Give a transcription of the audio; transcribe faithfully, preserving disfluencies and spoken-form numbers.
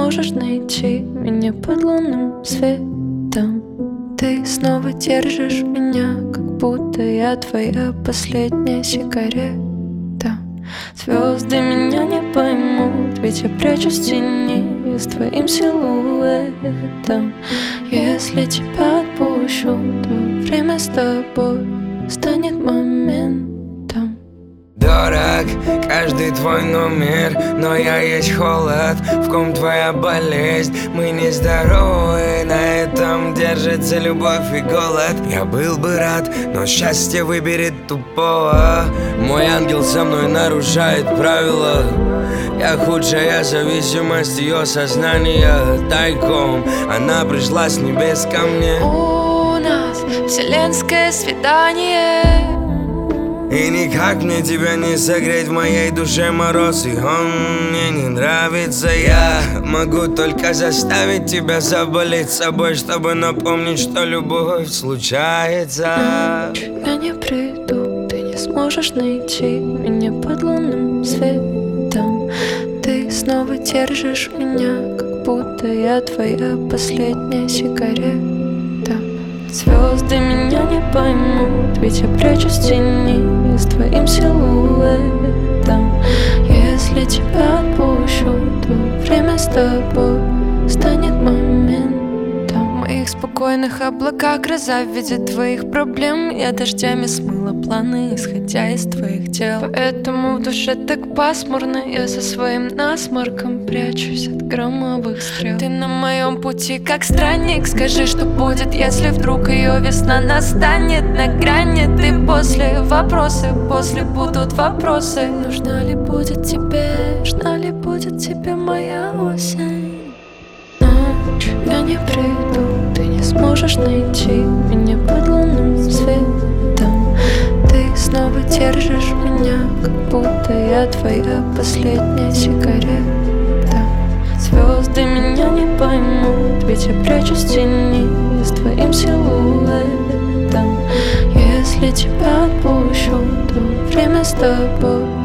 сможешь найти меня под лунным светом. Ты снова держишь меня, как будто я твоя последняя сигарета. Звезды меня не поймут, ведь я прячусь в тени с твоим силуэтом. Если тебя отпущу, то время с тобой станет моментом. Дорог каждый твой номер, но я есть холод, в ком твоя болезнь. Мы не здоровы, на этом держится любовь и голод. Я был бы рад, но счастье выберет тупого. Мой ангел со мной нарушает правила. Я худшая зависимость ее сознания. Тайком она пришла с небес ко мне. У нас вселенское свидание, и никак мне тебя не согреть, в моей душе мороз, и он мне не нравится. Я могу только заставить тебя заболеть собой, чтобы напомнить, что любовь случается. Я не приду, ты не сможешь найти меня под лунным светом. Ты снова держишь меня, как будто я твоя последняя сигарета. Звезды меня не поймут, ведь я прячусь в тени с твоим силуэтом. Если тебя отпущу, то время с тобой станет моментом. В моих спокойных облаках гроза в виде твоих проблем. Я дождями смыла планы, исходя из твоих дел. Поэтому в душе так пасмурно, я со своим насморком прячусь от громовых стрел. Ты на моем пути как странник, скажи, что будет, если вдруг ее весна настанет. На грани ты после, вопросы после будут вопросы. Нужна ли будет тебе, нужна ли будет тебе моя осень? Ночь, я не приду, ты не сможешь найти меня под лунным светом. Ты снова держишь меня, как будто я твоя последняя сигарета. Звезды меня не поймут, ведь я прячусь в тени с твоим силуэтом. Если тебя отпущу, то время с тобой